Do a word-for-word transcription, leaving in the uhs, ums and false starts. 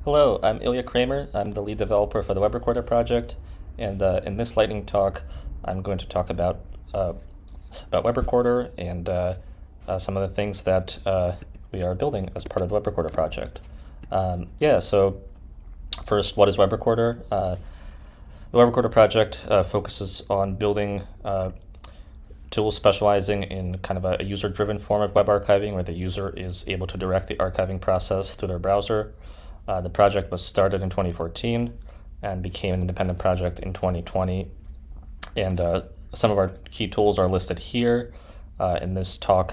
Hello, I'm Ilya Kramer. I'm the lead developer for the Web Recorder project, and uh, in this lightning talk, I'm going to talk about uh, about Web Recorder and uh, uh, some of the things that uh, we are building as part of the Web Recorder project. Um, yeah, so first, what is Web Recorder? Uh, the Web Recorder project uh, focuses on building uh, tools specializing in kind of a, a user-driven form of web archiving, where the user is able to direct the archiving process through their browser. Uh, the project was started in twenty fourteen and became an independent project in twenty twenty. And uh, some of our key tools are listed here. Uh, in this talk,